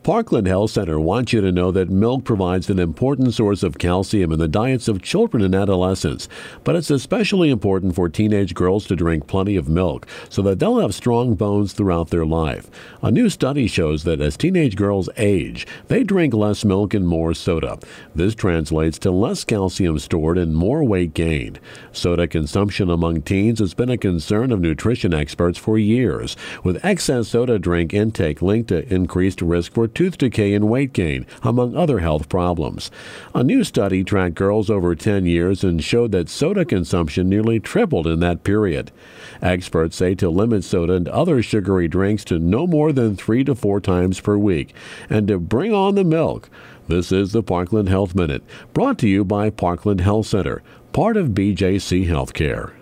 Parkland Health Center wants you to know that milk provides an important source of calcium in the diets of children and adolescents, but it's especially important for teenage girls to drink plenty of milk so that they'll have strong bones throughout their life. A new study shows that as teenage girls age, they drink less milk and more soda. This translates to less calcium stored and more weight gained. Soda consumption among teens has been a concern of nutrition experts for years, with excess soda drink intake linked to increased risk for tooth decay and weight gain, among other health problems. A new study tracked girls over 10 years and showed that soda consumption nearly tripled in that period. Experts say to limit soda and other sugary drinks to no more than 3 to 4 times per week, and to bring on the milk. This is the Parkland Health Minute, brought to you by Parkland Health Center, part of BJC Healthcare.